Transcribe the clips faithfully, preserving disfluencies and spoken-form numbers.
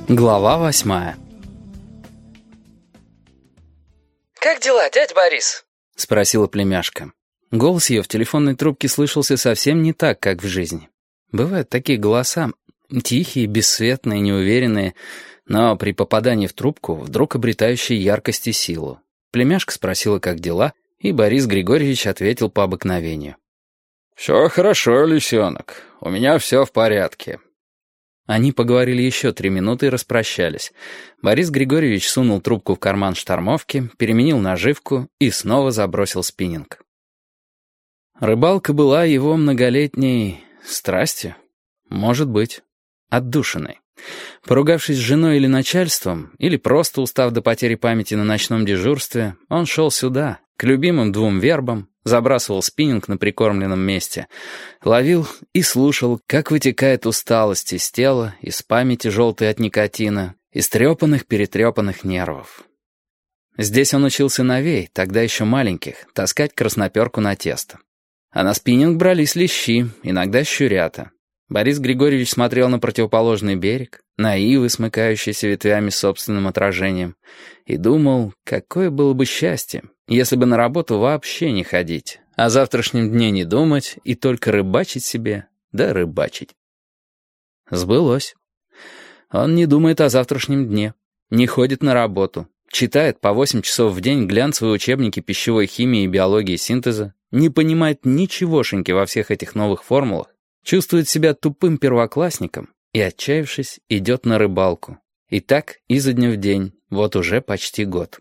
Глава восьмая. «Как дела, дядь Борис?» — спросила племяшка. Голос ее в телефонной трубке слышался совсем не так, как в жизни. Бывают такие голоса, тихие, бесцветные, неуверенные, но при попадании в трубку вдруг обретающие яркость и силу. Племяшка спросила, как дела, и Борис Григорьевич ответил по обыкновению. «Все хорошо, лисенок, у меня все в порядке». Они поговорили еще три минуты и распрощались. Борис Григорьевич сунул трубку в карман штормовки, переменил наживку и снова забросил спиннинг. Рыбалка была его многолетней страстью. Может быть, отдушиной. Поругавшись с женой или начальством, или просто устав до потери памяти на ночном дежурстве, он шел сюда, к любимым двум вербам, забрасывал спиннинг на прикормленном месте, ловил и слушал, как вытекает усталость из тела, из памяти желтой от никотина, из трепанных-перетрепанных нервов. Здесь он учился новей, тогда еще маленьких, таскать красноперку на тесто. А на спиннинг брались лещи, иногда щурята. Борис Григорьевич смотрел на противоположный берег, на ивы, смыкающиеся ветвями с собственным отражением, и думал, какое было бы счастье, если бы на работу вообще не ходить, о завтрашнем дне не думать и только рыбачить себе, да рыбачить. Сбылось. Он не думает о завтрашнем дне, не ходит на работу, читает по восемь часов в день глянцевые учебники пищевой химии и биологии синтеза, не понимает ничегошеньки во всех этих новых формулах, чувствует себя тупым первоклассником и, отчаявшись, идет на рыбалку. И так изо дня в день, вот уже почти год.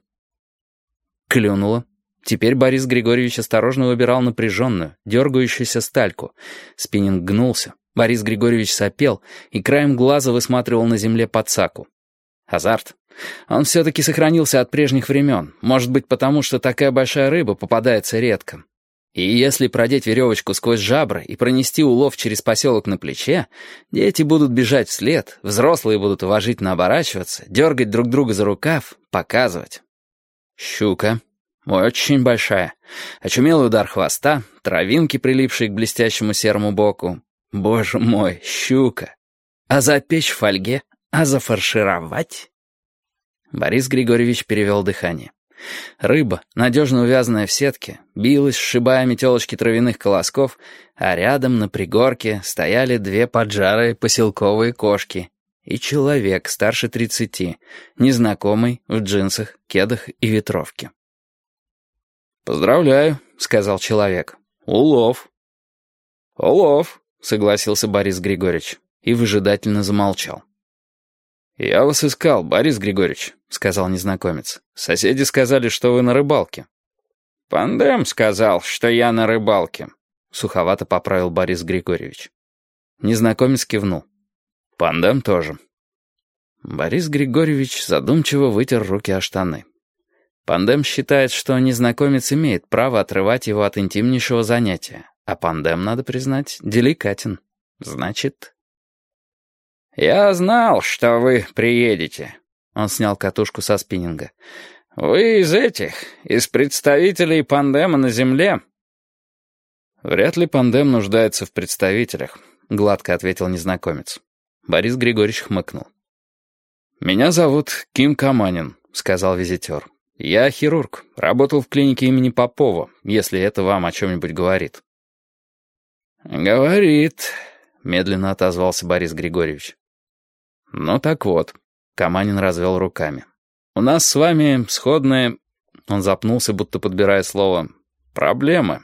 Клюнуло. Теперь Борис Григорьевич осторожно выбирал напряженную, дергающуюся стальку. Спиннинг гнулся. Борис Григорьевич сопел и краем глаза высматривал на земле подсаку. Азарт. Он все-таки сохранился от прежних времен. Может быть, потому что такая большая рыба попадается редко. И если продеть веревочку сквозь жабры и пронести улов через поселок на плече, дети будут бежать вслед, взрослые будут уважительно оборачиваться, дергать друг друга за рукав, показывать. Щука. Очень большая. Очумелый удар хвоста, травинки, прилипшие к блестящему серому боку. Боже мой, щука. А запечь в фольге? А зафаршировать? Борис Григорьевич перевел дыхание. Рыба, надежно увязанная в сетке, билась, сшибая метелочки травяных колосков, а рядом на пригорке стояли две поджарые поселковые кошки и человек старше тридцати, незнакомый, в джинсах, кедах и ветровке. «Поздравляю», — сказал человек. «Улов». «Улов», — согласился Борис Григорьевич и выжидательно замолчал. «Я вас искал, Борис Григорьевич», — сказал незнакомец. «Соседи сказали, что вы на рыбалке». «Пандем сказал, что я на рыбалке», — суховато поправил Борис Григорьевич. Незнакомец кивнул. «Пандем тоже». Борис Григорьевич задумчиво вытер руки о штаны. Пандем считает, что незнакомец имеет право отрывать его от интимнейшего занятия, а Пандем, надо признать, деликатен. Значит... «Я знал, что вы приедете», — он снял катушку со спиннинга. «Вы из этих, из представителей Пандема на земле?» «Вряд ли Пандем нуждается в представителях», — гладко ответил незнакомец. Борис Григорьевич хмыкнул. «Меня зовут Ким Каманин», — сказал визитер. «Я хирург, работал в клинике имени Попова, если это вам о чем-нибудь говорит». «Говорит», — медленно отозвался Борис Григорьевич. «Ну так вот», — Каманин развел руками. «У нас с вами сходные...» Он запнулся, будто подбирая слово. «Проблемы».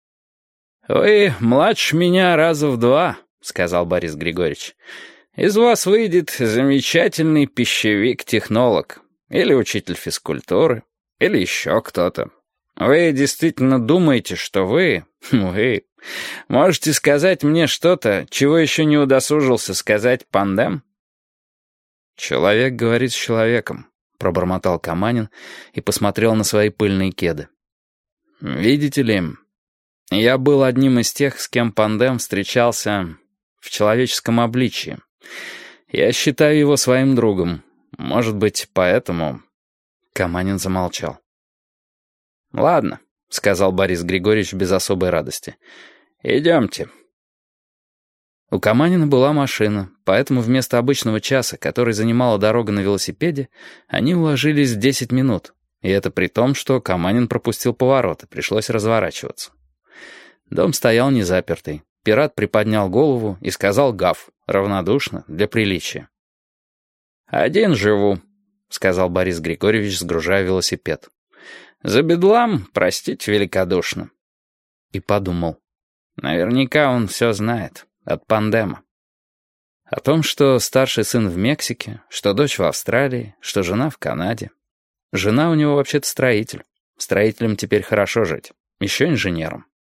«Вы младше меня раза в два», — сказал Борис Григорьевич. «Из вас выйдет замечательный пищевик-технолог, или учитель физкультуры, или еще кто-то. Вы действительно думаете, что вы... вы... можете сказать мне что-то, чего еще не удосужился сказать Пандем?» «Человек говорит с человеком», — пробормотал Каманин и посмотрел на свои пыльные кеды. «Видите ли, я был одним из тех, с кем Пандем встречался в человеческом обличии. Я считаю его своим другом. Может быть, поэтому...» Каманин замолчал. «Ладно», — сказал Борис Григорьевич без особой радости. «Идемте». У Каманина была машина, поэтому вместо обычного часа, который занимала дорога на велосипеде, они уложились в десять минут. И это при том, что Каманин пропустил повороты, пришлось разворачиваться. Дом стоял незапертый. Пират приподнял голову и сказал гав, равнодушно, для приличия. «Один живу», — сказал Борис Григорьевич, сгружая велосипед. «За бедлам, простите великодушно». И подумал. Наверняка он все знает. От пандема. О том, что старший сын в Мексике, что дочь в Австралии, что жена в Канаде. Жена у него вообще-то строитель. Строителям теперь хорошо жить. Еще инженером.